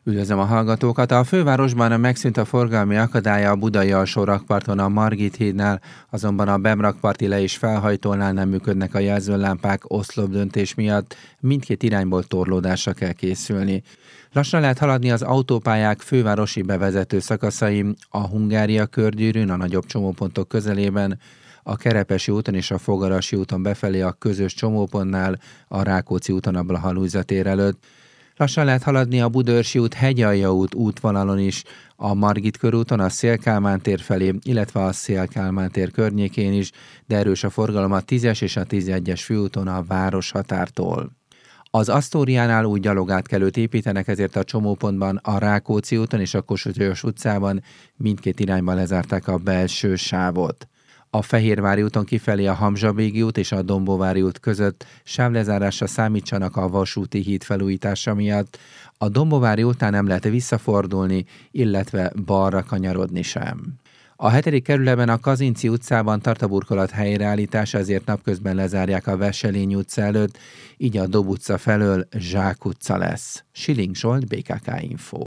Üdvözlöm a hallgatókat! A fővárosban megszűnt a forgalmi akadálya a budai alsó rakparton a Margit hídnál, azonban a Bemrakparti le- és felhajtónál nem működnek a jelzőlámpák oszlopdöntés miatt, mindkét irányból torlódásra kell készülni. Lassan lehet haladni az autópályák fővárosi bevezető szakaszain, a Hungária körgyűrűn, a nagyobb csomópontok közelében, a Kerepesi úton és a Fogarasi úton befelé a közös csomópontnál, a Rákóczi úton a Blaha Lujza tér előtt. Lassan lehet haladni a Budaörsi út Hegyalja út útvonalon is, a Margit körúton a Széll-Kálmán tér felé, illetve a Széll-Kálmán tér környékén is, de erős a forgalom a 10-es és a 11-es főúton a városhatártól. Az Asztóriánál új gyalogátkelőt építenek, ezért a csomópontban a Rákóczi úton és a Kossuth Lajos utcában mindkét irányban lezárták a belső sávot. A Fehérvári úton kifelé a Hamzsabégi út és a Dombóvári út között sávlezárásra számítsanak a vasúti híd felújítása miatt. A Dombóvári útnál nem lehet visszafordulni, illetve balra kanyarodni sem. A 7. kerületben a Kazinczy utcában tart a burkolat helyreállítása, ezért napközben lezárják a Wesselényi utca előtt, így a Dob utca felől Zsák utca lesz. Siling Zsolt, BKK Info.